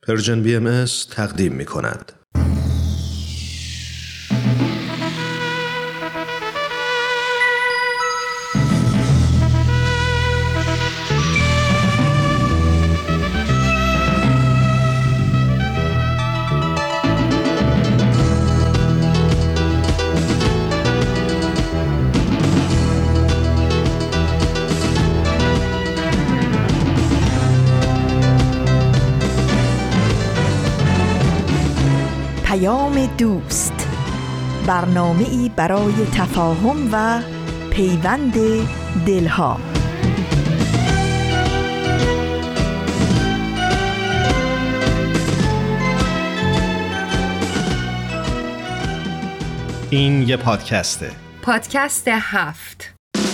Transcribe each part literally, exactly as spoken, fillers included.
پرژن بی ام اس تقدیم می کند. دوست، برنامه‌ای برای تفاهم و پیوند دلها. این یه پادکسته. پادکست هفت.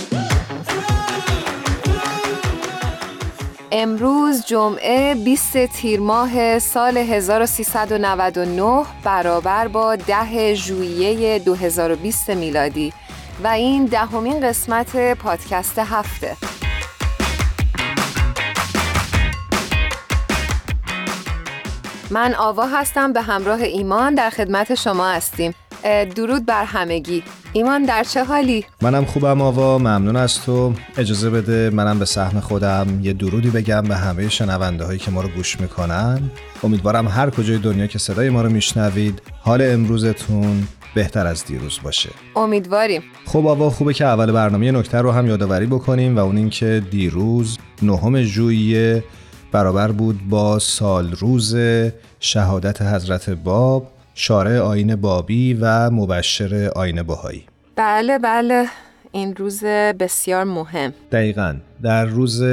امروز جمعه بیست تیر ماه سال هزار و سیصد و نود و نه برابر با ده ژوئیه دو هزار و بیست میلادی و این دهمین قسمت پادکست هفته. من آوا هستم، به همراه ایمان در خدمت شما هستیم. درود بر همگی. ایمان در چه حالی؟ منم خوبم آوا، ممنون از تو. اجازه بده منم به سهم خودم یه درودی بگم به همه شنونده هایی که ما رو گوش میکنن. امیدوارم هر کجای دنیا که صدای ما رو میشنوید حال امروزتون بهتر از دیروز باشه. امیدواریم. خب آوا، خوبه که اول برنامه نکته رو هم یادآوری بکنیم و اون این که دیروز نهم ژوئیه برابر بود با سال روز شهادت حضرت باب، شارع آیین بابی و مبشر آیین بهایی. بله بله، این روز بسیار مهم. دقیقاً در روز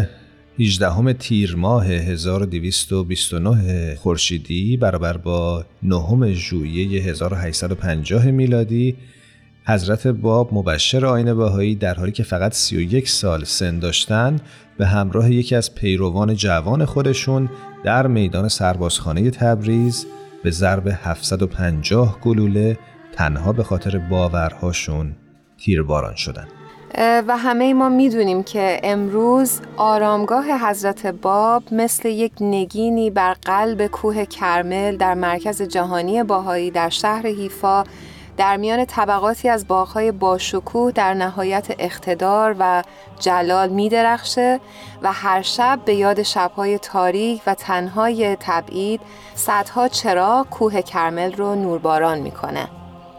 هجدهم تیر ماه هزار و دویست و بیست و نه خورشیدی برابر با نهم ژوئیه هزار و هشتصد و پنجاه میلادی، حضرت باب مبشر آیین بهایی در حالی که فقط سی و یک سال سن داشتن به همراه یکی از پیروان جوان خودشون در میدان سربازخانه تبریز به ضرب هفتصد و پنجاه گلوله تنها به خاطر باورهاشون تیرباران شدن. و همه ما میدونیم که امروز آرامگاه حضرت باب مثل یک نگینی بر قلب کوه کرمل در مرکز جهانی بهایی در شهر حیفا در میان طبقاتی از باغ‌های باشکوه در نهایت اقتدار و جلال می‌درخشه و هر شب به یاد شب‌های تاریک و تنهای تبعید صدها چراغ کوه کرمل رو نورباران می‌کنه.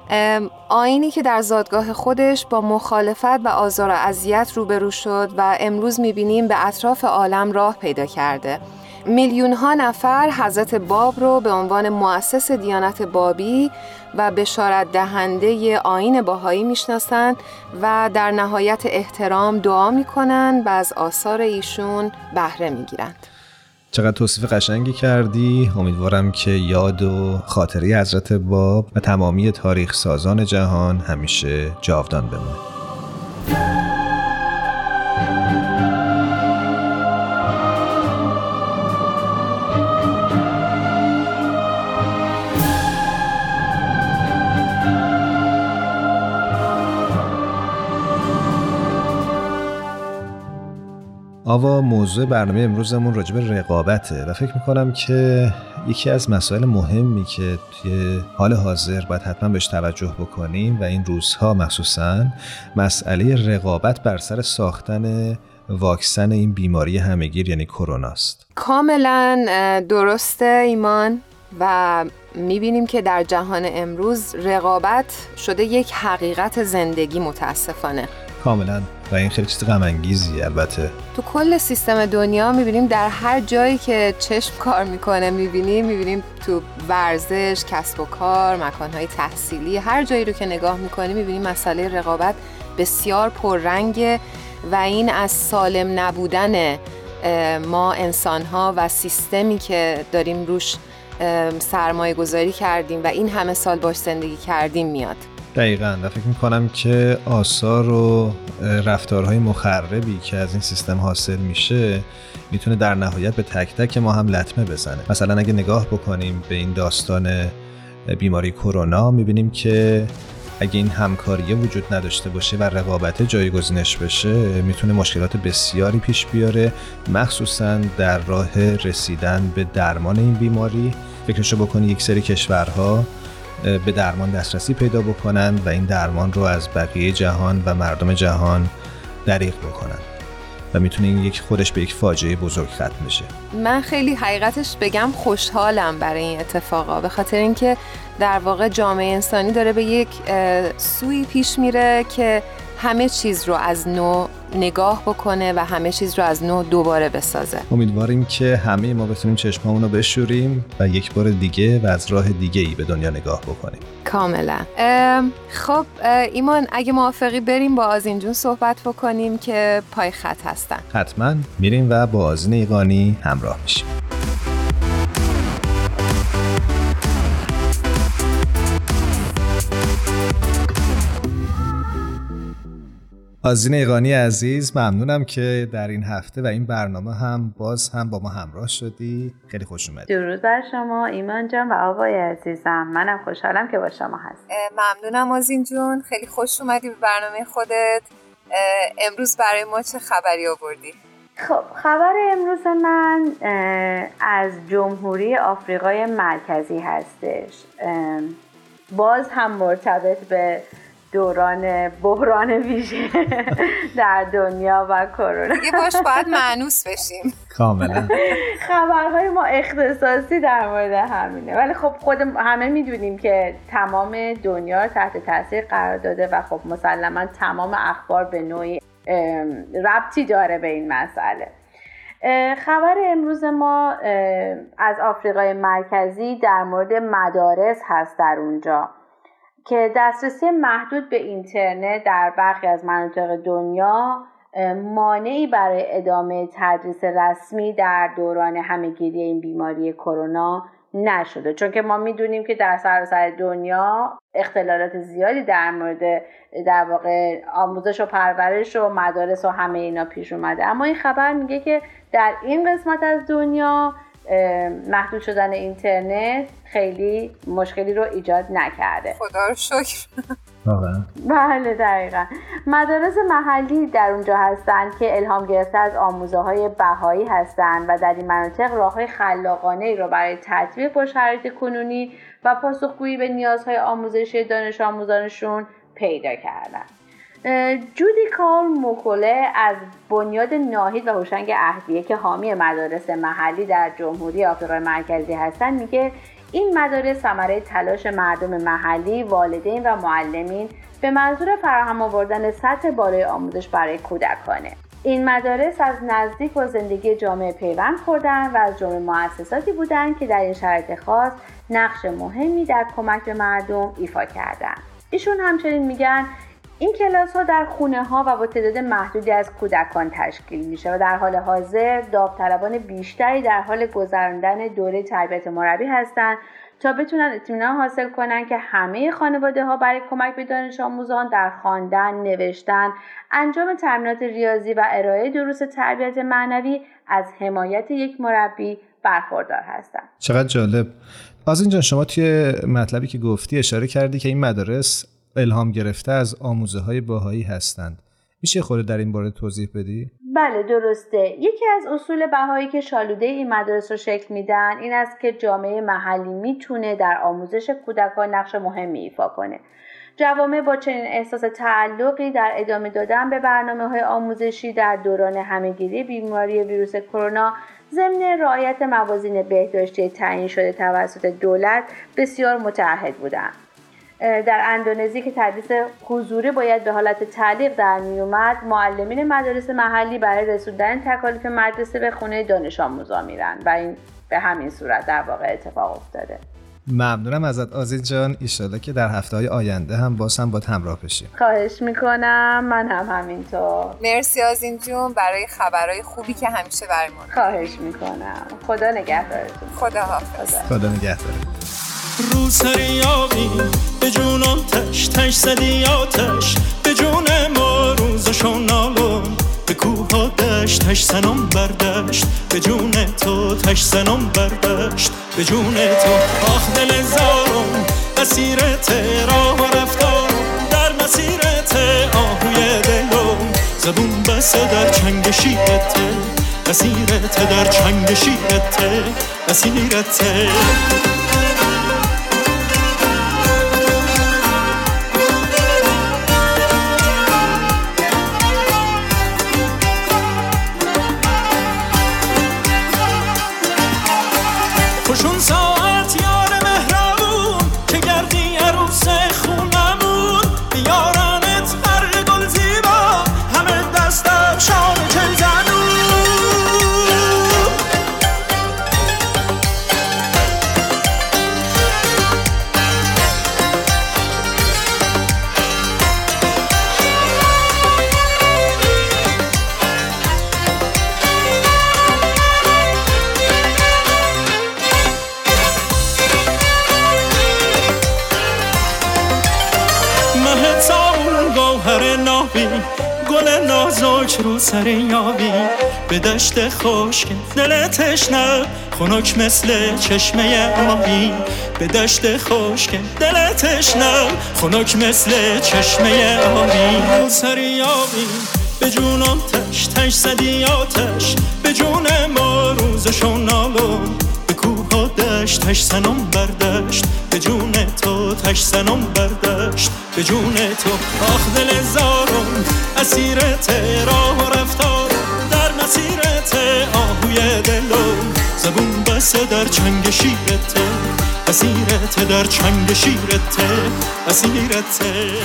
آیینی که در زادگاه خودش با مخالفت و آزار و اذیت روبرو شد و امروز می‌بینیم به اطراف عالم راه پیدا کرده. میلیون ها نفر حضرت باب رو به عنوان مؤسس دیانت بابی و بشارت دهنده آیین بهایی میشناسند و در نهایت احترام دعا میکنن و از آثار ایشون بهره میگیرند. چقدر توصیف قشنگی کردی. امیدوارم که یاد و خاطره حضرت باب و تمامی تاریخ سازان جهان همیشه جاودان بمونه. آوا، موضوع برنامه امروزمون راجع به رقابته و فکر میکنم که یکی از مسائل مهمی که توی حال حاضر باید حتما بهش توجه بکنیم و این روزها مخصوصاً مسئله رقابت بر سر ساختن واکسن این بیماری همه‌گیر یعنی کرونا است. کاملا درسته ایمان، و میبینیم که در جهان امروز رقابت شده یک حقیقت زندگی متاسفانه. کاملا، و این خیلی چیز غم انگیزیه. البته تو کل سیستم دنیا میبینیم در هر جایی که چشم کار میکنه میبینیم میبینیم تو ورزش، کسب و کار، مکانهای تحصیلی، هر جایی رو که نگاه میکنیم میبینیم مسئله رقابت بسیار پررنگه و این از سالم نبودن ما انسانها و سیستمی که داریم روش سرمایه گذاری کردیم و این همه سال باش زندگی کردیم میاد. دقیقاً، و فکر میکنم که آثار و رفتارهای مخربی که از این سیستم حاصل میشه میتونه در نهایت به تک تک ما هم لطمه بزنه. مثلا اگه نگاه بکنیم به این داستان بیماری کرونا میبینیم که اگه این همکاری وجود نداشته باشه و رقابت جایگزینش بشه میتونه مشکلات بسیاری پیش بیاره، مخصوصا در راه رسیدن به درمان این بیماری. فکرشو بکنی یک سری کشورها به درمان دسترسی پیدا بکنن و این درمان رو از بقیه جهان و مردم جهان دریغ بکنن و میتونه این یک خودش به یک فاجعه بزرگ ختم بشه. من خیلی حقیقتش بگم خوشحالم برای این اتفاقا، به خاطر اینکه در واقع جامعه انسانی داره به یک سوی پیش میره که همه چیز رو از نو نگاه بکنه و همه چیز رو از نو دوباره بسازه. امیدواریم که همه ما بتونیم چشمامون رو بشوریم و یک بار دیگه و از راه دیگه‌ای به دنیا نگاه بکنیم. کاملا. خب ایمان اگه موافقی بریم با آذین جون صحبت بکنیم که پای خط هستن. حتما میریم و با آذین ایقانی همراه میشیم. آذین ایقانی عزیز، ممنونم که در این هفته و این برنامه هم باز هم با ما همراه شدی. خیلی خوش اومدی. درود بر شما ایمان جان و آقای عزیزم. منم خوشحالم که با شما هستم. ممنونم آذین جون، خیلی خوش اومدی به برنامه خودت. امروز برای ما چه خبری آوردی؟ خب خبر امروز من از جمهوری آفریقای مرکزی هستش. باز هم مرتبط به دوران بحران ویژه در دنیا و کرونا دیگه باش باید مانوس بشیم. کاملا خبرهای ما اختصاصی در مورد همینه، ولی خب خود همه میدونیم که تمام دنیا رو تحت تاثیر قرار داده و خب مسلما تمام اخبار به نوعی ربطی داره به این مسئله. خبر امروز ما از آفریقای مرکزی در مورد مدارس هست در اونجا که دسترسی محدود به اینترنت در برخی از مناطق دنیا مانعی برای ادامه تدریس رسمی در دوران همه‌گیری این بیماری کرونا نشده، چون که ما میدونیم که در سراسر دنیا اختلالات زیادی در مورد در واقع آموزش و پرورش و مدارس و همه اینا پیش اومده. اما این خبر میگه که در این قسمت از دنیا محدود شدن اینترنت خیلی مشکلی رو ایجاد نکرده. خدا رو شکر. بله دقیقا. مدارس محلی در اونجا هستن که الهام گرفته از آموزه های بهایی هستن و در این مناطق راه‌های خلاقانه ای رو برای تطبیق با شرایط کنونی و پاسخگویی به نیازهای آموزشی دانش آموزانشون پیدا کردن. جودی کارل موکوله از بنیاد ناهید و هوشنگ اهدیه که حامی مدارس محلی در جمهوری آفریقای مرکزی هستن میگه این مدارس ثمره تلاش مردم محلی، والدین و معلمین به منظور فراهم آوردن سطح بالای آموزش برای کودکانه. این مدارس از نزدیک با زندگی جامعه پیوند خوردن و از جمله مؤسساتی بودند که در این شرایط خاص نقش مهمی در کمک به مردم ایفا کردند. ایشون همچنین میگن این کلاس ها در خونه ها و با تعداد محدودی از کودکان تشکیل میشه و در حال حاضر داوطلبان بیشتری در حال گذراندن دوره تربیت مربی هستند تا بتونن اطمینان حاصل کنن که همه خانواده ها برای کمک به دانش آموزان در خواندن، نوشتن، انجام تمرینات ریاضی و ارائه دروس تربیت معنوی از حمایت یک مربی برخوردار هستند. چقدر جالب. آذین جان، شما توی مطلبی که گفتی اشاره کردی که این مدارس الهام گرفته از آموزه های بهایی هستند. میشه خود در این باره توضیح بدی؟ بله درسته. یکی از اصول بهایی که شالوده این مدارس رو شکل میدن این است که جامعه محلی میتونه در آموزش کودکان نقش مهمی ایفا کنه. جوامع با چنین احساس تعلقی در ادامه دادن به برنامه‌های آموزشی در دوران همه‌گیری بیماری ویروس کرونا ضمن رعایت موازین بهداشتی تعیین شده توسط دولت بسیار متعهد بودند. در اندونزی که تدریس حضوری باید به حالت تعلیق در می اومد، معلمین مدارس محلی برای رسوندن تکالیف مدرسه به خونه دانش آموزان میرن و این به همین صورت در واقع اتفاق افتاده. ممنونم ازت آذین جان. ایشالا که در هفته‌های آینده هم باز هم با همراه بشیم. خواهش میکنم. من هم همینطور. مرسی آذین جون برای خبرهای خوبی که همیشه برای ما. خواهش میکنم. خدا نگهدارتون. خدا حافظ. خدا نگهدارتون. رو سری آبی به جون آتش تش زدی آتش به جون ما روزشون نالون به کوه ها دشت تش زنم بردشت به جون تو تش زنم بردشت به جون تو آخ دل زارم اسیر ترا و رفتارم زبون بسته در چنگ شیرته، اسیرته در چنگ شیرته، اسیرته. خوشون ساعت یار مهربون که گردی عروس خونمون، بیارنت هر گل زیبا همه دستم شان چل زنون. گل نازک رو سر یابی به دشت خشک دل تشنه، خنک مثل چشمه آبی به دشت خشک دل تشنه، خنک مثل چشمه آبی. رو سر یابی به جونم تش تش زدی آتش، به جون ما روزشون نالون به کوه ها دشت تش سنم بردشت، به جون تو تش سنم بردشت، به جون تو. آخ دل زارم اسیرت راه و رفتار در مسیرت، آهوی دلم زبون بسته در چنگ شیرت، اسیرت در چنگ شیرت، اسیرت.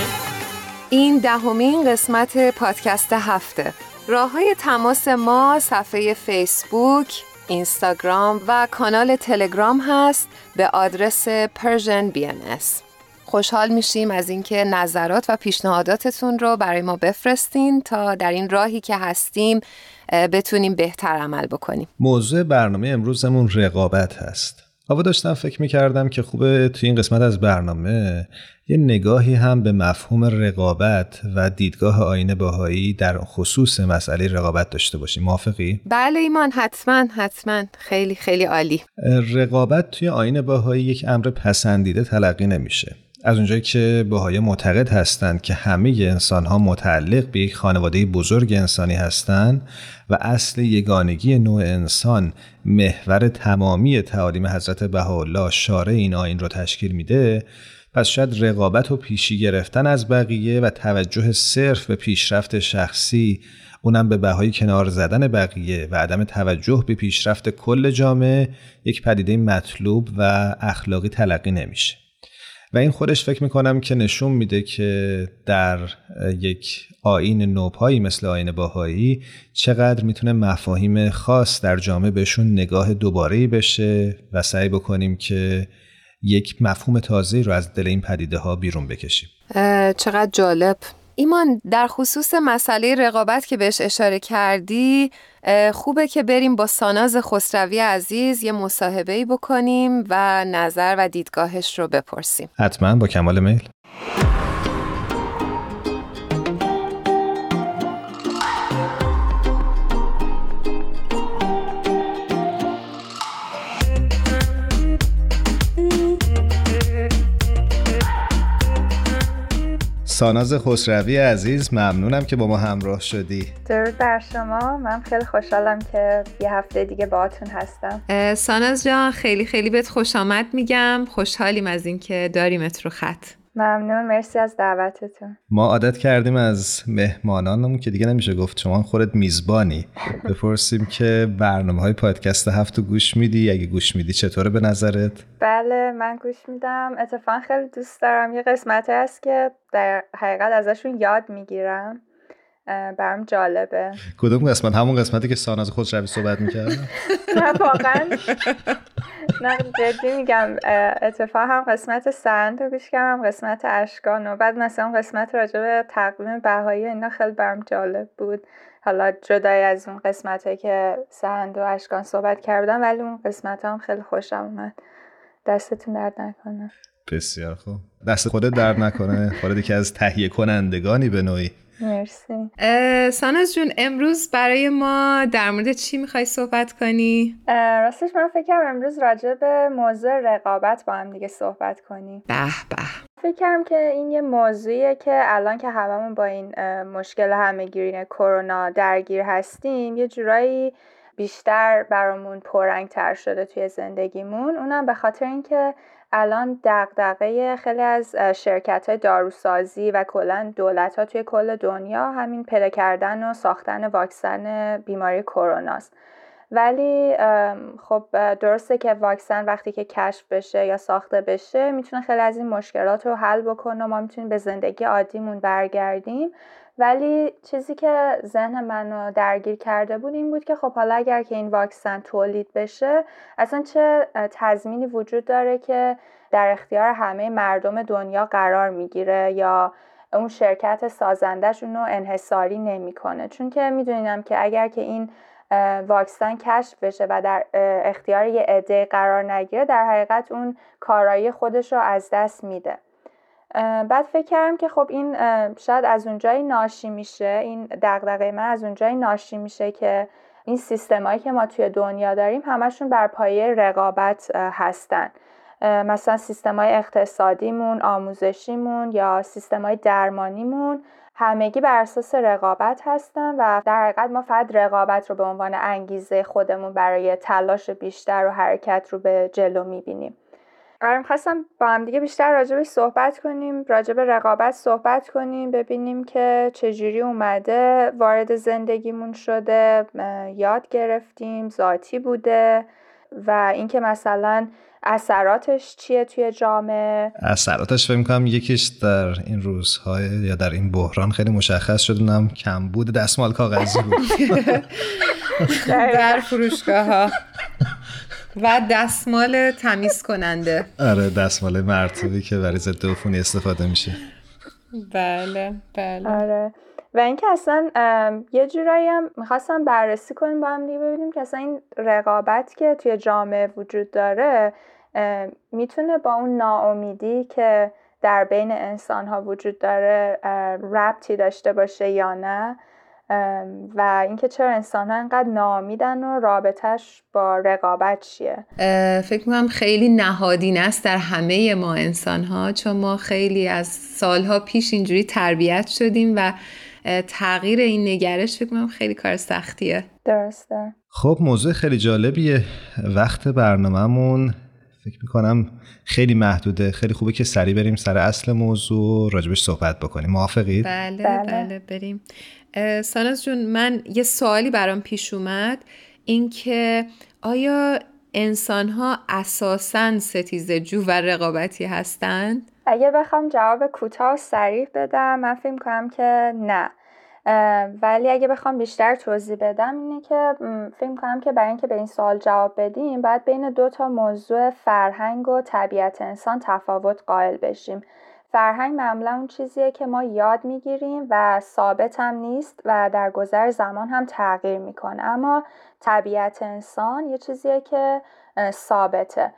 این دهمین قسمت پادکست هفته. راه‌های تماس ما صفحه فیسبوک، اینستاگرام و کانال تلگرام هست به آدرس پرژن بی ام اس. خوشحال میشیم از اینکه نظرات و پیشنهاداتتون رو برای ما بفرستین تا در این راهی که هستیم بتونیم بهتر عمل بکنیم. موضوع برنامه امروزمون رقابت هست. اول داشتم فکر میکردم که خوبه توی این قسمت از برنامه یه نگاهی هم به مفهوم رقابت و دیدگاه آیین بهایی در خصوص مسئله رقابت داشته باشیم. موافقی؟ بله ایمان، حتما حتما. خیلی خیلی عالی. رقابت توی آیین بهایی یک امر پسندیده تلقی نمیشه. از اونجایی که بهایی معتقد هستند که همه انسان‌ها متعلق به یک خانواده بزرگ انسانی هستند و اصل یگانگی نوع انسان محور تمامی تعالیم حضرت بهاءالله شارع این آیین رو تشکیل میده، پس شاید رقابت و پیشی گرفتن از بقیه و توجه صرف به پیشرفت شخصی، اونم به بهای کنار زدن بقیه و عدم توجه به پیشرفت کل جامعه، یک پدیده مطلوب و اخلاقی تلقی نمیشه. و این خودش فکر میکنم که نشون میده که در یک آیین نوپایی مثل آیین بهایی چقدر میتونه مفاهیم خاص در جامعه بهشون نگاه دوباره‌ای بشه و سعی بکنیم که یک مفهوم تازه‌ای رو از دل این پدیده ها بیرون بکشیم. چقدر جالب. ایمان، در خصوص مسئله رقابت که بهش اشاره کردی، خوبه که بریم با ساناز خسروی عزیز یه مصاحبه‌ای بکنیم و نظر و دیدگاهش رو بپرسیم. حتما، با کمال میل. ساناز خسروی عزیز، ممنونم که با ما همراه شدی. درود بر شما. من خیلی خوشحالم که یه هفته دیگه باهاتون هستم. ساناز جان، خیلی خیلی بهت خوش آمد میگم. خوشحالیم از این که داریمت رو خط. ممنون، مرسی از دعوتتون. ما عادت کردیم از مهمانانمون که دیگه نمیشه گفت شما خودت میزبانی بپرسیم که برنامه‌های پادکست هفته گوش میدی؟ اگه گوش میدی چطوره به نظرت؟ بله، من گوش میدم. اتفاقا خیلی دوست دارم. یه قسمتی هست که در حقیقت ازشون یاد میگیرم، برام جالبه. کدوم قسمت؟ همون قسمتی که ساناز خسروی صحبت میکرد؟ نه واقعا، نه جدی میگم. اتفاقا هم قسمت سند رو گوش کردم، قسمت اشکان، و بعد مثلا قسمت راجع به تقویم بهایی اینا خیلی برام جالب بود. حالا جدای از اون قسمتی که سند و اشکان صحبت کردم، ولی اون قسمت هم خیلی خوشم اومد. دستتون درد نکنه. بسیار خوب. دست خودت درد نکنه. خودت که از تهیه کنندگانی به نوعی. مرسی. ساناز جون، امروز برای ما در مورد چی میخوای صحبت کنی؟ راستش من فکرم امروز راجع به موضوع رقابت با هم دیگه صحبت کنیم. به به. فکرم که این یه موضوعیه که الان که هممون با این مشکل همه‌گیری کرونا درگیر هستیم یه جورایی بیشتر برامون پررنگ‌تر شده توی زندگیمون. اونم به خاطر اینکه الان دغدغه خیلی از شرکت‌های داروسازی و کلاً دولت‌ها توی کل دنیا همین پیدا کردن و ساختن واکسن بیماری کروناست. ولی خب درسته که واکسن وقتی که کشف بشه یا ساخته بشه میتونه خیلی از این مشکلات رو حل بکنه و ما میتونیم به زندگی عادیمون برگردیم. ولی چیزی که ذهن منو درگیر کرده بود این بود که خب حالا اگر که این واکسن تولید بشه اصلا چه تضمینی وجود داره که در اختیار همه مردم دنیا قرار میگیره یا اون شرکت سازندش اونو انحصاری نمیکنه. چون که میدونیم که اگر که این واکسن کشف بشه و در اختیار یه عده قرار نگیره در حقیقت اون کارایی خودش رو از دست میده. بعد فکر کردم که خب این شاید از اونجایی ناشی میشه، این دغدغه من از اونجایی ناشی میشه که این سیستمایی که ما توی دنیا داریم همشون بر پایه رقابت هستن. مثلا سیستمای اقتصادیمون، آموزشیمون یا سیستمای درمانیمون همگی بر اساس رقابت هستن و در حقیقت ما فقط رقابت رو به عنوان انگیزه خودمون برای تلاش بیشتر و حرکت رو به جلو میبینیم. آره می‌خواستم با هم دیگه بیشتر راجبش صحبت کنیم، راجب رقابت صحبت کنیم، ببینیم که چجوری اومده وارد زندگیمون شده، یاد گرفتیم، ذاتی بوده و اینکه مثلا اثراتش چیه توی جامعه. اثراتش فکر می‌کنم یکیش در این روزهای یا در این بحران خیلی مشخص شد، اونم کمبود دستمال کاغذی بود در فروشگاه‌ها و دستمال تمیز کننده. آره دستمال مرطوبی که برای ضد عفونی استفاده میشه. بله بله. آره و اینکه اصلا یه جورایی هم میخواستم بررسی کنیم با هم دیگه ببینیم که اصلا این رقابت که توی جامعه وجود داره میتونه با اون ناامیدی که در بین انسان ها وجود داره ربطی داشته باشه یا نه و اینکه چرا انسان ها اینقدر ناامیدن و رابطش با رقابت چیه. فکر میکنم خیلی نهادینه است در همه ما انسان ها، چون ما خیلی از سالها پیش اینجوری تربیت شدیم و تغییر این نگرش فکر میکنم خیلی کار سختیه. درسته. خب موضوع خیلی جالبیه. وقت برنامه‌مون فکر میکنم خیلی محدوده، خیلی خوبه که سریع بریم سر اصل موضوع راجبش صحبت بکنیم. موافقید؟ بله بله, بله بریم. ساناز جون من یه سوالی برام پیش اومد، این که آیا انسان ها اساساً ستیزجو و رقابتی هستند؟ اگه بخوام جواب کوتاه و صریح بدم من فکر میکنم که نه، ولی اگه بخوام بیشتر توضیح بدم اینه که فکر میکنم که برای اینکه به این سوال جواب بدیم باید بین دو تا موضوع فرهنگ و طبیعت انسان تفاوت قائل بشیم. فرهنگ معمولا اون چیزیه که ما یاد میگیریم و ثابت هم نیست و در گذر زمان هم تغییر میکنه، اما طبیعت انسان یه چیزیه که ثابته.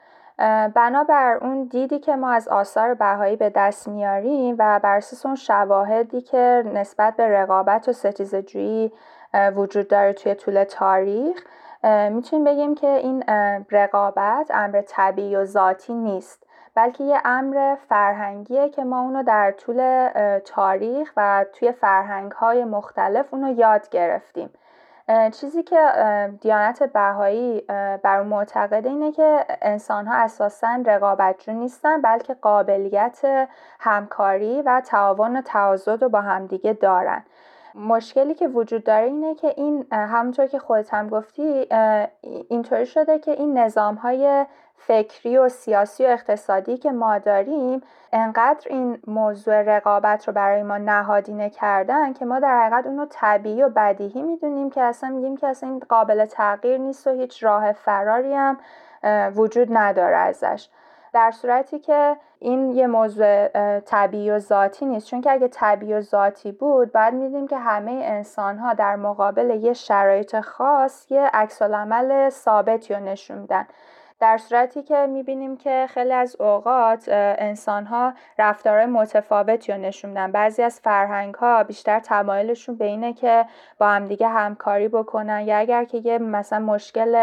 بنابر اون دیدی که ما از آثار بهایی به دست میاریم و بر اساس اون شواهدی که نسبت به رقابت و ستیزه‌جویی وجود داره توی طول تاریخ، میتونیم بگیم که این رقابت امر طبیعی و ذاتی نیست، بلکه یه امر فرهنگیه که ما اونو در طول تاریخ و توی فرهنگ‌های مختلف اونو یاد گرفتیم. چیزی که دیانت بهایی بر اون معتقده اینه که انسان‌ها اساساً رقابتجو نیستن، بلکه قابلیت همکاری و تعاون و تعاضد رو با همدیگه دارن. مشکلی که وجود داره اینه که این همونطور که خودت هم گفتی اینطوری شده که این نظام‌های فکری و سیاسی و اقتصادی که ما داریم انقدر این موضوع رقابت رو برای ما نهادینه کردن که ما در حقیقت اونو طبیعی و بدیهی میدونیم که اصلا میگیم که اصلا این قابل تغییر نیست و هیچ راه فراری هم وجود نداره ازش، در صورتی که این یه موضوع طبیعی و ذاتی نیست. چون که اگه طبیعی و ذاتی بود بعد میدیم که همه انسان‌ها در مقابل یه شرایط خاص یه عکس‌العمل ثابتی رو نشون میدن، در صورتی که میبینیم که خیلی از اوقات انسان‌ها رفتارهای متفاوتی رو نشون میدن. بعضی از فرهنگ‌ها بیشتر تمایلشون به اینه که با هم دیگه همکاری بکنن، یا اگر که یه مثلا مشکل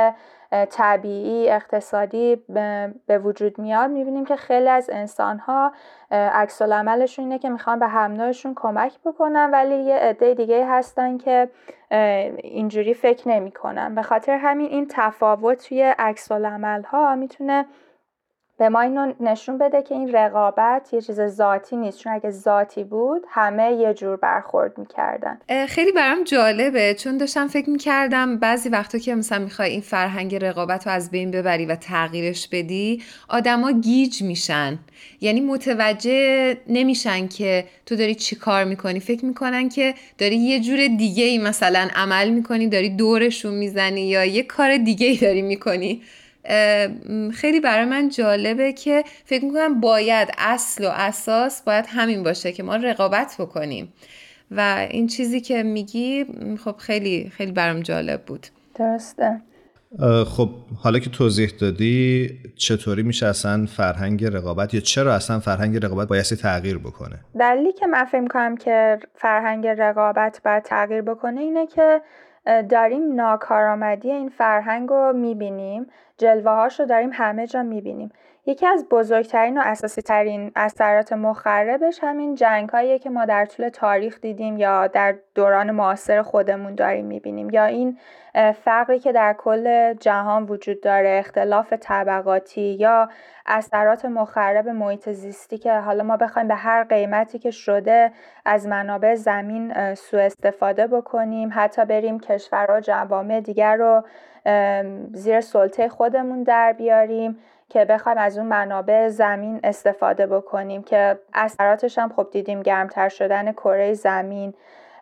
طبیعی اقتصادی به وجود میاد، میبینیم که خیلی از انسان‌ها عکس العملشون اینه که میخوان به هم نوعشون کمک بکنن، ولی یه عده دیگه هستن که اینجوری فکر نمی‌کنن. به خاطر همین این تفاوت توی عکس العمل‌ها میتونه به ما اینو نشون بده که این رقابت یه چیز ذاتی نیست، چون اگه ذاتی بود همه یه جور برخورد میکردن. خیلی برام جالبه، چون داشتم فکر میکردم بعضی وقتا که مثلا میخوای این فرهنگ رقابت رو از بین ببری و تغییرش بدی، آدما گیج میشن، یعنی متوجه نمیشن که تو داری چی کار میکنی، فکر میکنن که داری یه جور دیگه ای مثلا عمل میکنی، داری دورشون میزنی یا یه کار دیگه ای داری میکنی. خیلی برای من جالبه که فکر میکنم باید اصل و اساس باید همین باشه که ما رقابت بکنیم و این چیزی که میگی خب خیلی خیلی برام جالب بود. درسته. خب حالا که توضیح دادی، چطوری میشه اصلا فرهنگ رقابت یا چرا اصلا فرهنگ رقابت بایستی تغییر بکنه؟ دلیلی که من فکر میکنم که فرهنگ رقابت باید تغییر بکنه اینه که داریم ناکارآمدی این فرهنگ رو میبینیم، جلوه هاش رو داریم همه جا میبینیم. یکی از بزرگترین و اساسی ترین اثرات مخربش همین جنگ هاییه که ما در طول تاریخ دیدیم یا در دوران معاصر خودمون داریم میبینیم، یا این فقری که در کل جهان وجود داره، اختلاف طبقاتی، یا اثرات مخرب محیط زیستی که حالا ما بخوایم به هر قیمتی که شده از منابع زمین سوء استفاده بکنیم، حتی بریم کشورها جوامع دیگر رو زیر سلطه خودمون در بیاریم که بخوایم از اون منابع زمین استفاده بکنیم، که اثراتش هم خب دیدیم، گرمتر شدن کره زمین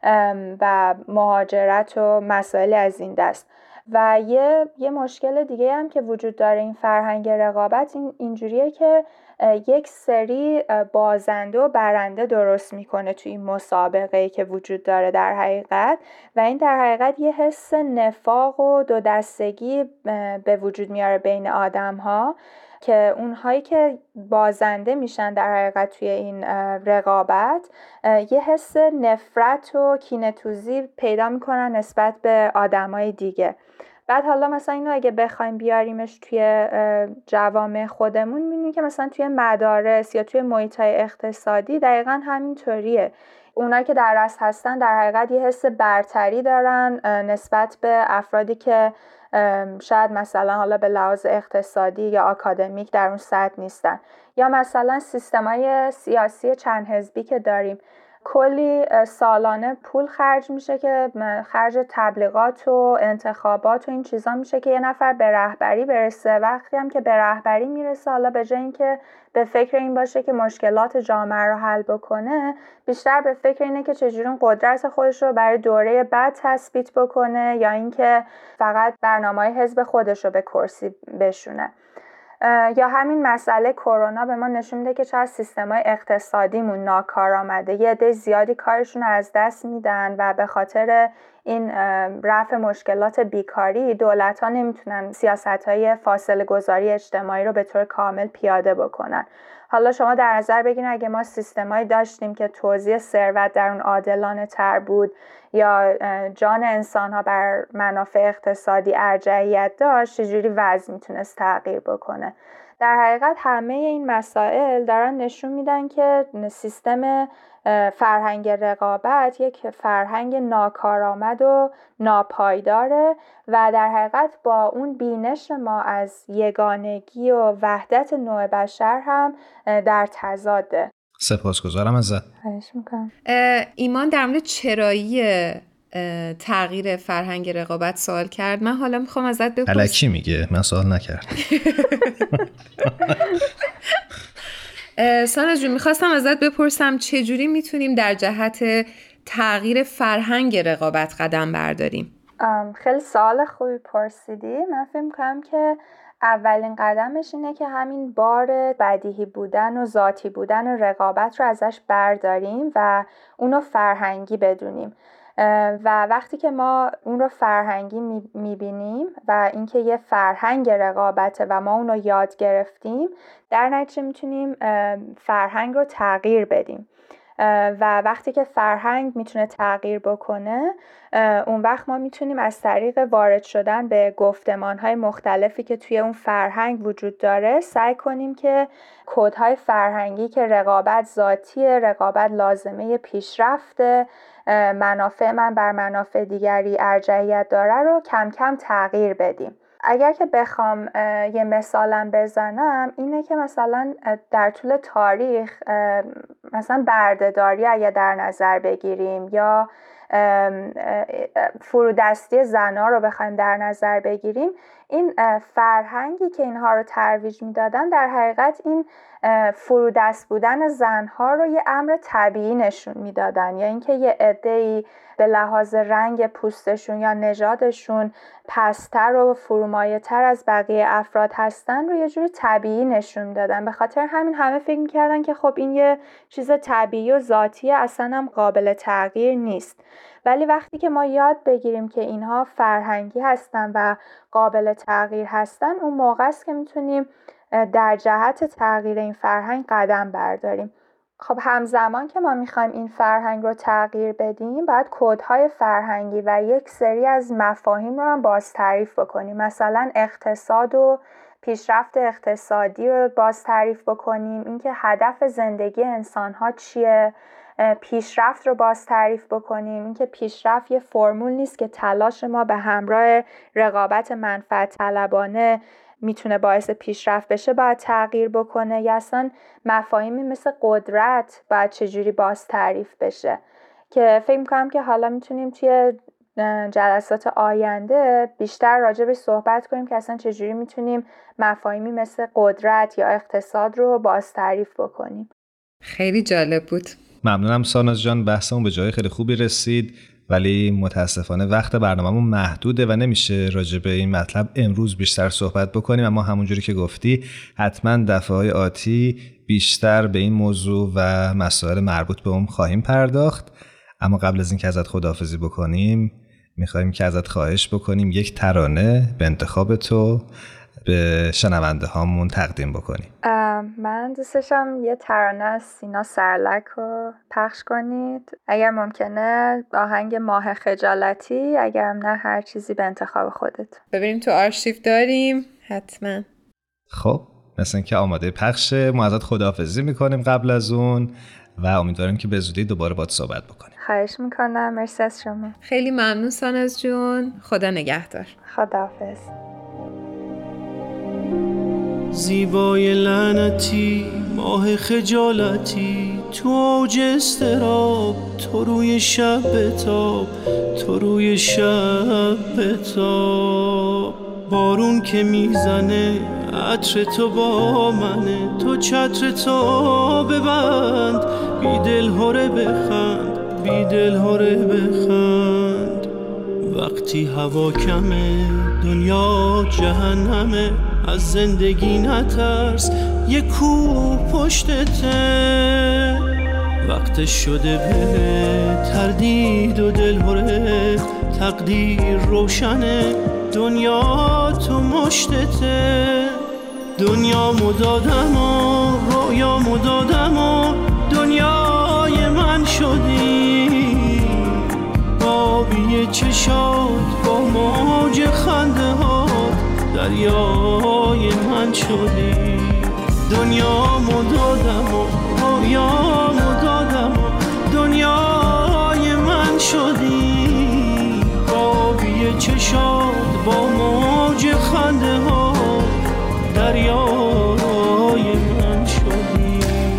و مهاجرت و مسائل از این دست. و یه یه مشکل دیگه هم که وجود داره این فرهنگ رقابت این اینجوریه که یک سری بازنده و برنده درست میکنه توی این مسابقه‌ای که وجود داره در حقیقت، و این در حقیقت یه حس نفاق و دو دستگی به وجود میاره بین آدم‌ها، که اونهایی که بازنده میشن در حقیقت توی این رقابت یه حس نفرت و کینه‌توزی پیدا میکنن نسبت به آدمای دیگه. بعد حالا مثلا اینو اگه بخوایم بیاریمش توی جوامع خودمون، می‌بینیم که مثلا توی مدارس یا توی محیط‌های اقتصادی دقیقاً همینطوریه. اونایی که در رأس هستن در حقیقت یه حس برتری دارن نسبت به افرادی که شاید مثلا حالا به لحاظ اقتصادی یا آکادمیک در اون سطح نیستن. یا مثلا سیستم‌های سیاسی چند حزبی که داریم، کلی سالانه پول خرج میشه که خرج تبلیغات و انتخابات و این چیزا میشه که یه نفر به رهبری برسه. وقتی هم که به رهبری میرسه، حالا به جای اینکه به فکر این باشه که مشکلات جامعه رو حل بکنه، بیشتر به فکر اینه که چجوری قدرت خودش رو برای دوره بعد تثبیت بکنه، یا اینکه فقط برنامه‌های حزب خودش رو به کرسی بشونه. یا همین مسئله کرونا به ما نشون میده که چقدر سیستم‌های اقتصادیمون ناکارآمده، یه عده زیادی کارشون رو از دست میدن و به خاطر این رفع مشکلات بیکاری دولت‌ها نمیتونن سیاست‌های فاصله گذاری اجتماعی رو به طور کامل پیاده بکنن. حالا شما در نظر بگیرید اگه ما سیستمایی داشتیم که توزیع ثروت در اون عادلانه تر بود، یا جان انسان‌ها بر منافع اقتصادی ارجحیت داشت، چجوری وضع میتونست تغییر بکنه؟ در حقیقت همه این مسائل دارن نشون میدن که سیستم فرهنگ رقابت یک فرهنگ ناکارآمد و ناپایداره و در حقیقت با اون بینش ما از یگانگی و وحدت نوع بشر هم در تضاده. سپاسگزارم ازت. خواهش میکنم. ایمان در مورد چرایی تغییر فرهنگ رقابت سوال کرد. من حالا میخوام ازت بپرسم. الکی میگه، من سوال نکردم. سانا جون، میخواستم ازت بپرسم چجوری میتونیم در جهت تغییر فرهنگ رقابت قدم برداریم؟ خیلی سوال خوبی پرسیدی. من فکر میکنم که اولین قدمش اینه که همین بار بدیهی بودن و ذاتی بودن و رقابت رو ازش برداریم و اونو فرهنگی بدونیم. و وقتی که ما اون رو فرهنگی میبینیم و اینکه یه فرهنگ رقابته و ما اون رو یاد گرفتیم، در نتیجه میتونیم فرهنگ رو تغییر بدیم. و وقتی که فرهنگ میتونه تغییر بکنه، اون وقت ما میتونیم از طریق وارد شدن به گفتمانهای مختلفی که توی اون فرهنگ وجود داره سعی کنیم که کدهای فرهنگی که رقابت ذاتیه، رقابت لازمه پیشرفته، منافع من بر منافع دیگری ارجحیت داره رو کم کم تغییر بدیم. اگر که بخوام یه مثالم بزنم اینه که مثلا در طول تاریخ مثلا بردهداری اگه در نظر بگیریم یا فرودستی زنها رو بخوایم در نظر بگیریم، این فرهنگی که اینها رو ترویج میدادن در حقیقت این فرودست بودن زنها رو یه امر طبیعی نشون میدادن، یا اینکه یه عده‌ای به لحاظ رنگ پوستشون یا نژادشون پستر و فرومایه‌تر از بقیه افراد هستن رو یه جوری طبیعی نشون دادن. به خاطر همین همه فکر می‌کردن که خب این یه چیز طبیعی و ذاتیه، اصلا هم قابل تغییر نیست. ولی وقتی که ما یاد بگیریم که اینها فرهنگی هستن و قابل تغییر هستن، اون موقع است که میتونیم در جهت تغییر این فرهنگ قدم برداریم. خب همزمان که ما میخوایم این فرهنگ رو تغییر بدیم، باید کدهای فرهنگی و یک سری از مفاهیم رو هم باز تعریف بکنیم. مثلا اقتصاد و پیشرفت اقتصادی رو باز تعریف بکنیم، اینکه هدف زندگی انسان‌ها چیه، پیشرفت رو باز تعریف بکنیم، اینکه پیشرفت یه فرمول نیست که تلاش ما به همراه رقابت منفعت طلبانه میتونه باعث پیشرفت بشه، باید تغییر بکنه، یا اصلا مفاهیمی مثل قدرت باید چجوری باز تعریف بشه، که فکر میکنم که حالا میتونیم توی جلسات آینده بیشتر راجع به صحبت کنیم که اصلا چجوری میتونیم مفاهیمی مثل قدرت یا اقتصاد رو باز تعریف بکنیم. خیلی جالب بود. ممنونم ساناز جان، بحثمون به جای خیلی خوبی رسید، ولی متاسفانه وقت برنامه‌مون محدوده و نمیشه راجع به این مطلب امروز بیشتر صحبت بکنیم، اما همونجوری که گفتی حتما دفعه‌های آتی بیشتر به این موضوع و مسائل مربوط به اون خواهیم پرداخت. اما قبل از اینکه ازت خداحافظی بکنیم می‌خوایم که ازت خواهش بکنیم یک ترانه به انتخاب تو به شنونده هامون تقدیم بکنی. من دوستشم یه ترانه از سینا سرلک رو پخش کنید، اگر ممکنه آهنگ ماه خجالتی، اگر نه هر چیزی به انتخاب خودت. ببینیم تو آرشیو داریم حتما. خب مثل اینکه آماده پخشه، ما ازت خداحافظی میکنیم قبل از اون و امیدواریم که به زودی دوباره باهات صحبت بکنیم. خواهش میکنم، مرسی از شما. خیلی ممنون ساناز جون، خدا نگهدار. خداحافظ. زیبای لعنتی، ماه خجالتی، تو اوج استراب، تو روی شب بتاب، تو روی شب بتاب. بارون که میزنه عطر تو با منه، تو چتر تو ببند، بی دل هره بخند، بی دل هره بخند. وقتی هوا کمه دنیا جهنمه، از زندگی نترس یه کوه پشتته. وقتش شده به تردید و دلهره، تقدیر روشنه، دنیا تو مشتته. دنیا مدادم و رویا مدادم و دنیای من شدی، آبی چشات با موج خنده ها دریای من شدی. دنیا مدادم و رویا مدادم و دنیای من شدی، آبی چشات با موج خنده ها دریای من شدی.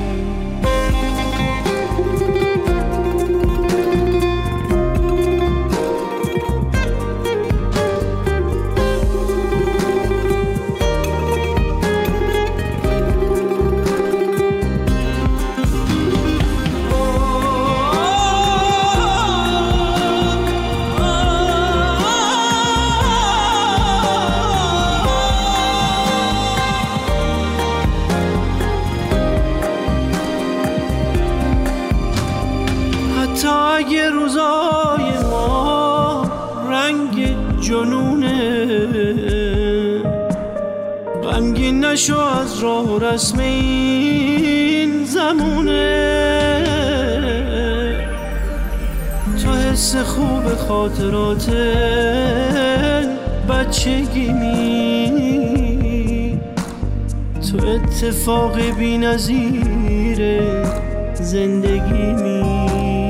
اگه روزای ما رنگ جنونه، غمگین نشو از راه و رسم این زمونه. حس خوب خاطرات بچگیمی، تو اتفاق بی نظیر زندگیمی.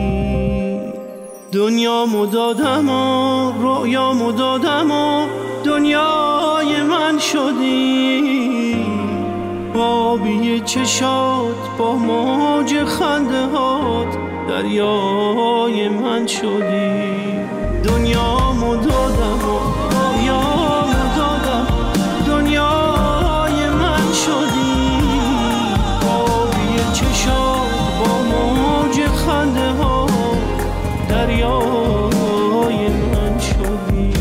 دنیا مدادم و رویا مدادم و دنیای من شدی، آبی چشات با موج خنده هات دریای من شدی. دنیا مدادم و رویا مدادم دنیای من شدی، آبی چشات با موج خنده هات دریای من شدی.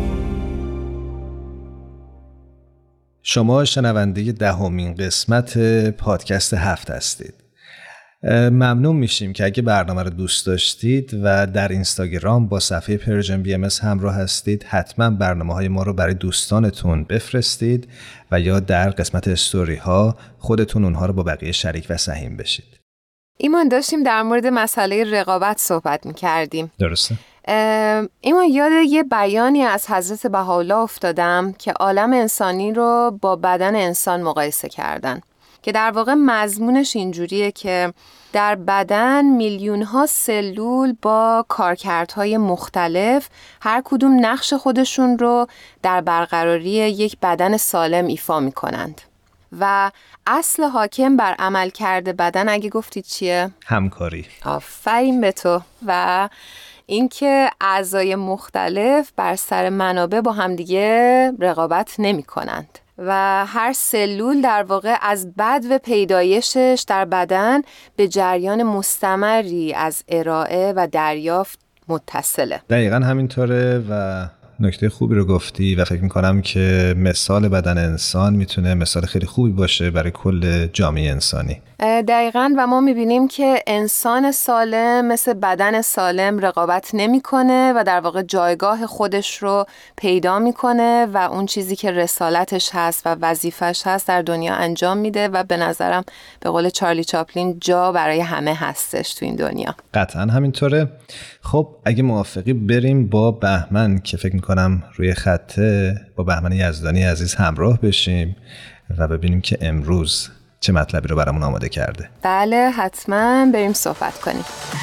شما شنونده دهمین قسمت پادکست هفت هستید. ممنون میشیم که اگه برنامه رو دوست داشتید و در اینستاگرام با صفحه پرژن بی ام اس همراه هستید، حتما برنامه های ما رو برای دوستانتون بفرستید و یا در قسمت استوری ها خودتون اونها رو با بقیه شریک و سهیم بشید. ایمان، داشتیم در مورد مسئله رقابت صحبت میکردیم. درسته؟ ایمان، یاد یه بیانی از حضرت بهاءالله افتادم که عالم انسانی رو با بدن انسان مقایسه کردن، که در واقع مضمونش اینجوریه که در بدن میلیون ها سلول با کارکردهای مختلف هر کدوم نقش خودشون رو در برقراری یک بدن سالم ایفا میکنند و اصل حاکم بر عملکرد بدن اگه گفتید چیه؟ همکاری. آفرین به تو. و اینکه اعضای مختلف بر سر منابع با همدیگه رقابت نمی کنند و هر سلول در واقع از بدو پیدایشش در بدن به جریان مستمری از ارائه و دریافت متصله. دقیقاً همینطوره و نکته خوبی رو گفتی و فکر میکنم که مثال بدن انسان میتونه مثال خیلی خوبی باشه برای کل جامعه انسانی. دقیقاً، و ما میبینیم که انسان سالم مثل بدن سالم رقابت نمیکنه و در واقع جایگاه خودش رو پیدا میکنه و اون چیزی که رسالتش هست و وظیفش هست در دنیا انجام میده و به نظرم به قول چارلی چاپلین جا برای همه هستش تو این دنیا. قطعاً همینطوره. خب اگه موافقی بریم با بهمن که فکر میکنم روی خطه، با بهمن یزدانی عزیز همراه بشیم و ببینیم که امروز چه مطلبی رو برامون آماده کرده. بله حتما، بریم صحبت کنیم.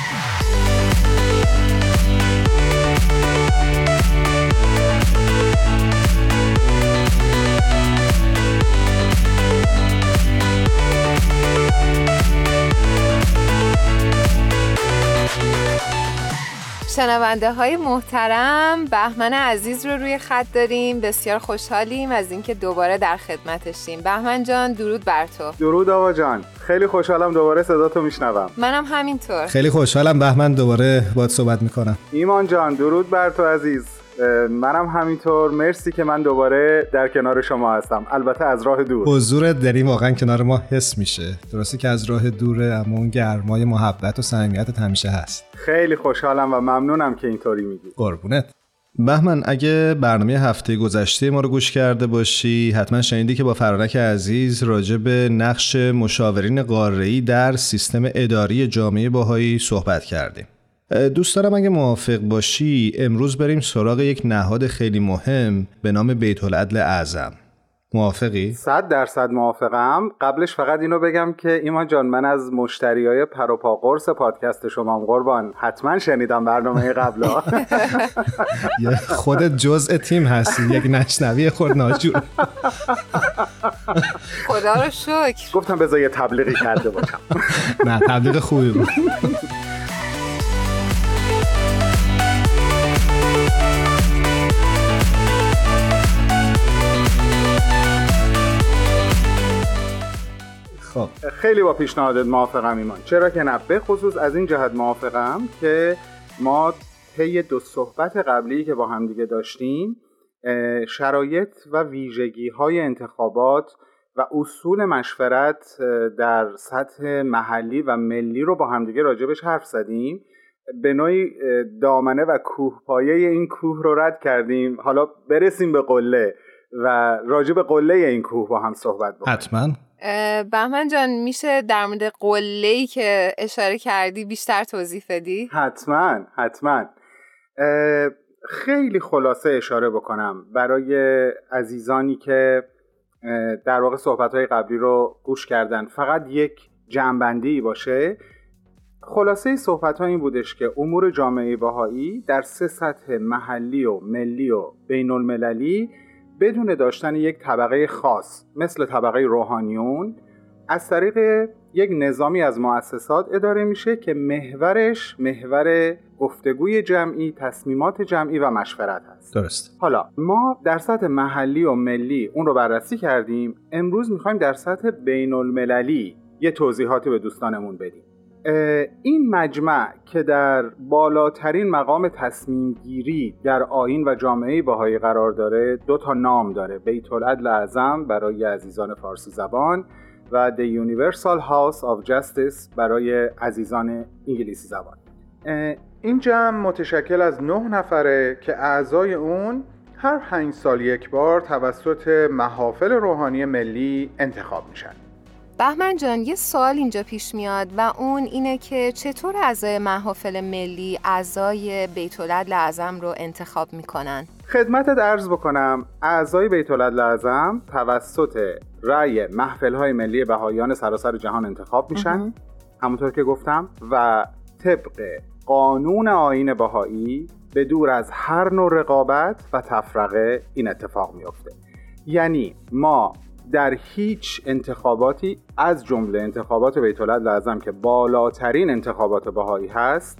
شنونده های محترم، بهمن عزیز رو روی خط داریم. بسیار خوشحالیم از اینکه دوباره در خدمتشیم. بهمن جان، درود بر تو. درود آوا جان، خیلی خوشحالم دوباره صداتو میشنوم. منم همینطور. خیلی خوشحالم بهمن دوباره باهات صحبت میکنم. ایمان جان، درود بر تو عزیز. منم همینطور، مرسی که من دوباره در کنار شما هستم، البته از راه دور. حضورت در این واقعا کنار ما حس میشه. درسته که از راه دوره، اما اون گرمای محبت و صمیمیتت همیشه هست. خیلی خوشحالم و ممنونم که اینطوری میگی. قربونت. بهمن، اگه برنامه هفته گذشته ما رو گوش کرده باشی، حتما شنیدی که با فرانک عزیز راجع به نقش مشاورین قاره‌ای در سیستم اداری جامعه بهایی صحبت کردیم. دوست دارم اگه موافق باشی امروز بریم سراغ یک نهاد خیلی مهم به نام بیت العدل اعظم. موافقی؟ صد درصد موافقم. قبلش فقط اینو بگم که ایمان جان، من از مشتریای پروپا قرص پادکست شما قربان، حتما شنیدم برنامه قبلا. خودت جزء تیم هستی، یک نشنوی خود ناجور. خدا رو شکر. گفتم بذار یه تبلیغی کرده باشم. نه، تبلیغ خوبی بود. خب خیلی با پیشنهادت موافقم ایمان. چرا که نه، به خصوص از این جهت موافقم که ما طی دو صحبت قبلی که با هم دیگه داشتیم شرایط و ویژگی‌های انتخابات و اصول مشورت در سطح محلی و ملی رو با هم دیگه راجبش حرف زدیم. به نوعی دامنه و کوهپایه این کوه رو رد کردیم. حالا برسیم به قله و راجب قله این کوه با هم صحبت بکنیم. حتما. بهمن جان، میشه در مورد قله‌ای که اشاره کردی بیشتر توضیح بدی؟ حتما حتما. خیلی خلاصه اشاره بکنم برای عزیزانی که در واقع صحبت‌های قبلی رو گوش کردن، فقط یک جمع‌بندی باشه. خلاصه صحبت‌ها این بودش که امور جامعه بهایی در سه سطح محلی و ملی و بین المللی بدون داشتن یک طبقه خاص مثل طبقه روحانیون از طریق یک نظامی از مؤسسات اداره میشه که محورش محور گفتگوی جمعی، تصمیمات جمعی و مشورت هست. درست. حالا ما در سطح محلی و ملی اون رو بررسی کردیم. امروز میخوایم در سطح بین المللی یه توضیحاتی به دوستانمون بدیم. این مجمع که در بالاترین مقام تصمیم گیری در آیین و جامعه بهایی قرار داره دو تا نام داره: بیت العدل اعظم برای عزیزان فارسی زبان و The Universal House of Justice برای عزیزان انگلیسی زبان. این جمع متشکل از نه نفره که اعضای اون هر پنج سال یک بار توسط محافل روحانی ملی انتخاب میشن. بهمن جان، یه سوال اینجا پیش میاد و اون اینه که چطور اعضای محافل ملی اعضای بیت العدل اعظم رو انتخاب میکنن؟ خدمتت عرض بکنم اعضای بیت العدل اعظم توسط رأی محفل‌های ملی بهاییان سراسر جهان انتخاب میشن همونطور که گفتم و طبق قانون آیین بهایی به دور از هر نوع رقابت و تفرقه این اتفاق میفته. یعنی ما در هیچ انتخاباتی از جمله انتخابات بیت العدل اعظم که بالاترین انتخابات بهایی هست،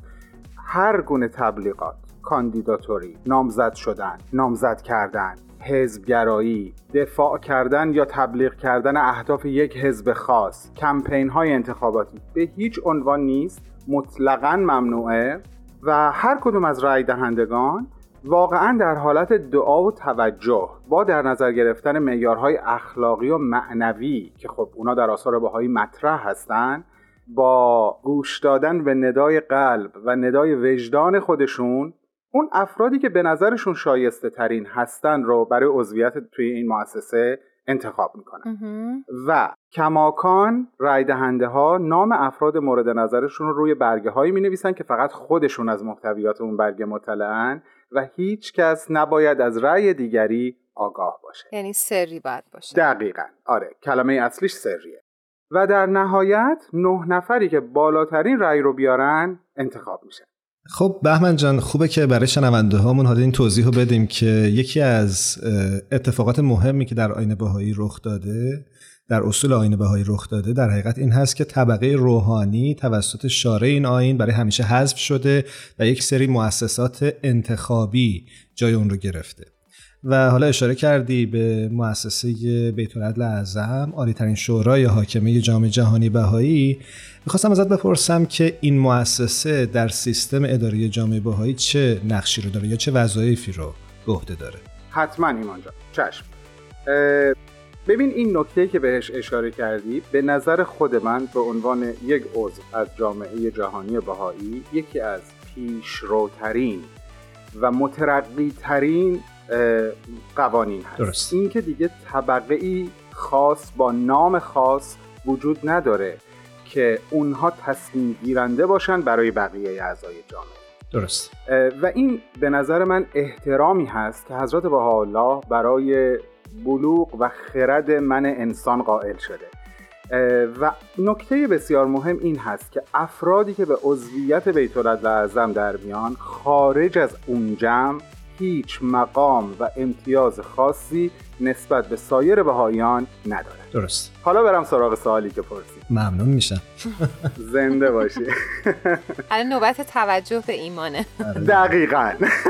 هر گونه تبلیغات، کاندیداتوری، نامزد شدن، نامزد کردن، حزبگرایی، دفاع کردن یا تبلیغ کردن اهداف یک حزب خاص، کمپین های انتخاباتی به هیچ عنوان نیست، مطلقاً ممنوعه و هر کدوم از رای دهندگان واقعاً در حالت دعا و توجه با در نظر گرفتن معیارهای اخلاقی و معنوی که خب اونا در آثار بهایی مطرح هستن، با گوش دادن به ندای قلب و ندای وجدان خودشون اون افرادی که به نظرشون شایسته ترین هستن رو برای عضویت توی این مؤسسه انتخاب میکنن و کماکان رای دهنده ها نام افراد مورد نظرشون رو روی برگه هایی می نویسن که فقط خودشون از محتویات اون برگه مطلعن و هیچ کس نباید از رای دیگری آگاه باشه. یعنی سری باید باشه. دقیقاً. آره، کلمه اصلیش سریه. و در نهایت نه نفری که بالاترین رای رو بیارن انتخاب میشن. خب بهمن جان، خوبه که برای شنونده هامون حالا این توضیح رو بدیم که یکی از اتفاقات مهمی که در آیین بهایی رخ داده، در اصول آیین بهایی رخ داده، در حقیقت این هست که طبقه روحانی توسط شارع این آیین برای همیشه حذف شده و یک سری مؤسسات انتخابی جای اون رو گرفته. و حالا اشاره کردی به مؤسسه بیت العدل اعظم، عالی‌ترین شورای حاکمه جامعه جهانی بهایی. میخواستم ازت بپرسم که این مؤسسه در سیستم اداری جامعه بهایی چه نقشی رو داره یا چه وظایفی رو به عهده داره؟ حتما ایمان جان، چشم. ببین این نکته که بهش اشاره کردی به نظر خود من به عنوان یک عضو از جامعه جهانی بهایی یکی از پیشروترین و مترقی‌ترین قوانین هست. درست. این که دیگه طبقه ای خاص با نام خاص وجود نداره که اونها تصمیم گیرنده باشن برای بقیه اعضای جامعه. درست. و این به نظر من احترامی هست که حضرت بهاءالله برای بلوغ و خرد من انسان قائل شده. و نکته بسیار مهم این هست که افرادی که به عضویت بیت العدل اعظم در میان خارج از اون جمع هیچ مقام و امتیاز خاصی نسبت به سایر بهائیان نداره. درست. حالا برم سراغ سوالی که پرسی. ممنون میشم. زنده باشی. الان نوبت توجه به ایمانه. دقیقاً.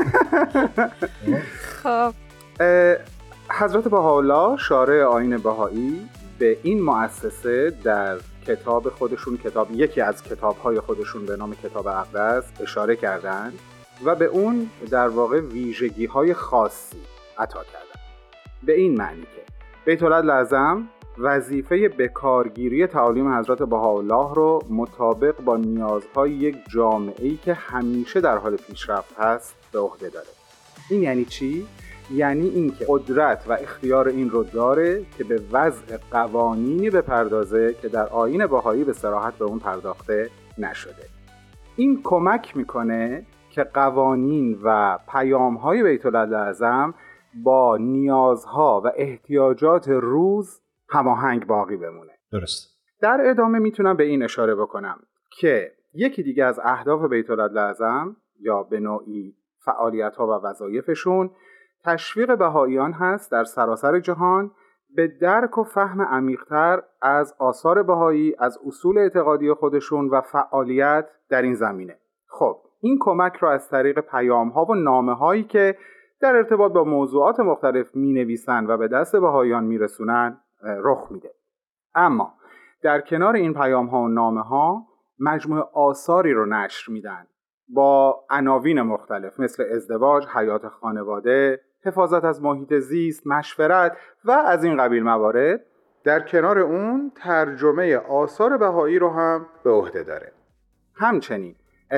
خب حضرت بهاءالله شارع آیین بهایی به این مؤسسه در کتاب خودشون، کتاب یکی از کتاب‌های خودشون به نام کتاب اقدس اشاره کردند و به اون در واقع ویژگی‌های خاصی عطا کردن. به این معنی که بیت العدل اعظم وظیفه بکارگیری تعالیم حضرت بهاءالله رو مطابق با نیازهای یک جامعه‌ای که همیشه در حال پیشرفت هست به عهده داره. این یعنی چی؟ یعنی اینکه قدرت و اختیار این رو داره که به وضع قوانینی بپردازه که در آیین بهایی به صراحت به اون پرداخته نشده. این کمک میکنه که قوانین و پیام‌های بیت العظم با نیازها و احتیاجات روز هماهنگ باقی بمونه. درست. در ادامه میتونم به این اشاره بکنم که یکی دیگه از اهداف بیت العظم یا به نوعی فعالیت‌ها و وظایفشون تشویق بهائیان هست در سراسر جهان به درک و فهم عمیق‌تر از آثار بهایی، از اصول اعتقادی خودشون و فعالیت در این زمینه. خب این کمک را از طریق پیام‌ها و نامه‌هایی که در ارتباط با موضوعات مختلف می‌نویسن و به دست بهائیان میرسونن رخ میده. اما در کنار این پیام‌ها و نامه‌ها مجموعه آثاری رو نشر میدن با عناوین مختلف مثل ازدواج، حیات خانواده، حفاظت از محیط زیست، مشورت و از این قبیل موارد. در کنار اون ترجمه آثار بهایی رو هم به عهده داره. همچنین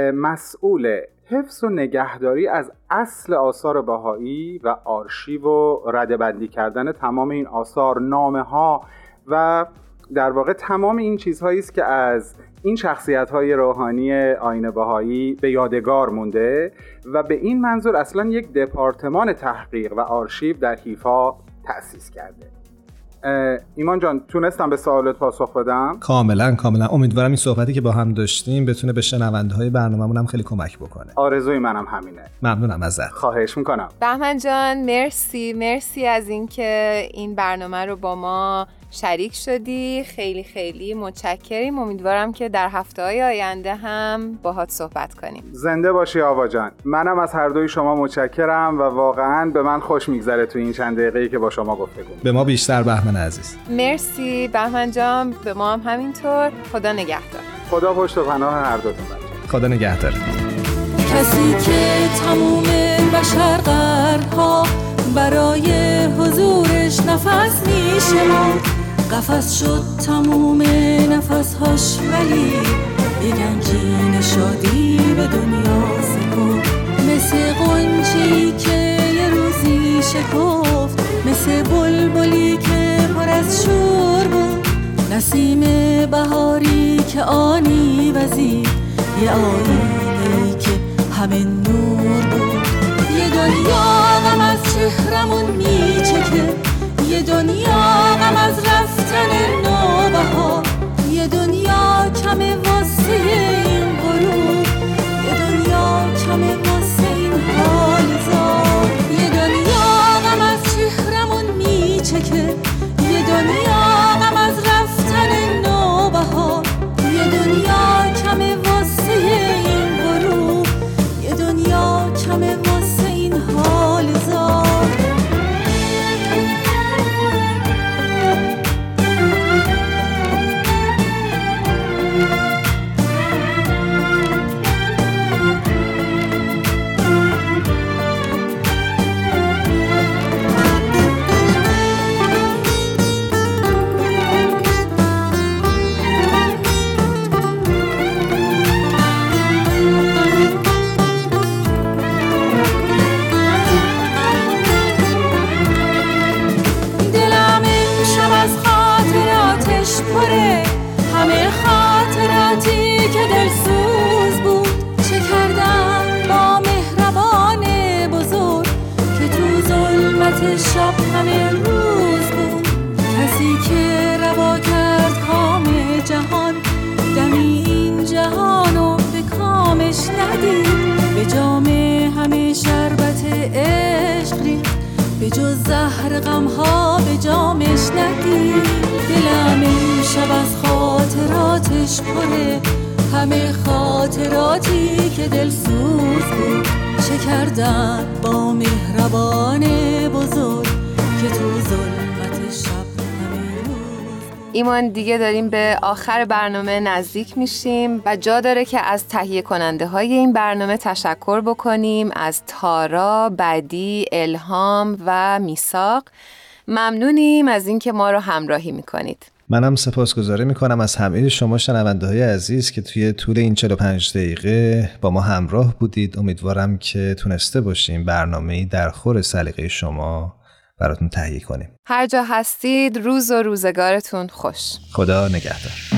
مسئول حفظ و نگهداری از اصل آثار بهایی و آرشیو و ردبندی کردن تمام این آثار، نامه‌ها و در واقع تمام این چیزهایی است که از این شخصیت‌های روحانی آیین بهایی به یادگار مونده و به این منظور اصلا یک دپارتمان تحقیق و آرشیو در حیفا تأسیس کرده. ایمان جان تونستم به سوالت پاسخ بدم؟ کاملا کاملا. امیدوارم این صحبتی که با هم داشتیم بتونه به شنونده‌های برنامه‌مون هم خیلی کمک بکنه. آرزوی منم همینه. ممنونم ازت. خواهش میکنم. بهمن جان مرسی مرسی از اینکه این برنامه رو با ما شریک شدی. خیلی خیلی متشکریم. امیدوارم که در هفته‌های آینده هم باهات صحبت کنیم. زنده باشی آوا جان. منم از هر دوی شما متشکرم و واقعاً به من خوش میگذره تو این چند دقیقه‌ای که با شما گفتگو. به ما بیشتر بهمن عزیز. مرسی بهمن جان. به ما هم همینطور. خدا نگهدار. خدا پشت و پناه هر دوتون باشه. خدا نگهدار. کسی که تموم بشر قرن‌ها برای حضورش نفس می‌شمرد، قفس شد تموم نفس‌هاش ولی یه گنجین شادی به دنیا سپرد. مثل غنچه‌ای که یه روزی شکفت، مثل بلبلی که پر از شور بود، نسیم بهاری که آنی وزید، یه آینه‌ای که همه نور بود. یه دنیا غم از چهرمون میچکه، یه دنیا غم از رفتن نوبهار، یه دنیا کمه واسه این غروب، یه دنیا کمه واسه این حال زار. یه دنیا غم از چهرمون میچکه، یه دنیا غم از رفتن نوبهار، یه دنیا کمه واسه این غروب، یه دنیا کمه واسه این حال زار. همه خاطراتی که دلسوز بود، چه کردن با مهربان بزرگ که تو ظلمت شب همه روز بود. کسی که روا کرد کام جهان، دمی این جهانو به کامش ندید، به جام همه شربت عشق ریخت، به جز زهر غمها به جامش ندید. دلم امشب از خاطراتش پره، همه خاطراتی که دلسوز بود، چه کردن با مهربان بزرگ که تو ظلمت شب همه روز. ایمان دیگه داریم به آخر برنامه نزدیک میشیم و جا داره که از تهیه کننده های این برنامه تشکر بکنیم، از تارا، بدی، الهام و میثاق. ممنونیم از اینکه ما رو همراهی میکنید. منم سپاسگزاری میکنم از همه شما شنونده های عزیز که توی طول این چهل و پنج دقیقه با ما همراه بودید. امیدوارم که تونسته باشیم برنامه‌ای در خور سلیقه شما براتون تهیه کنیم. هر جا هستید روز و روزگارتون خوش. خدا نگهدار.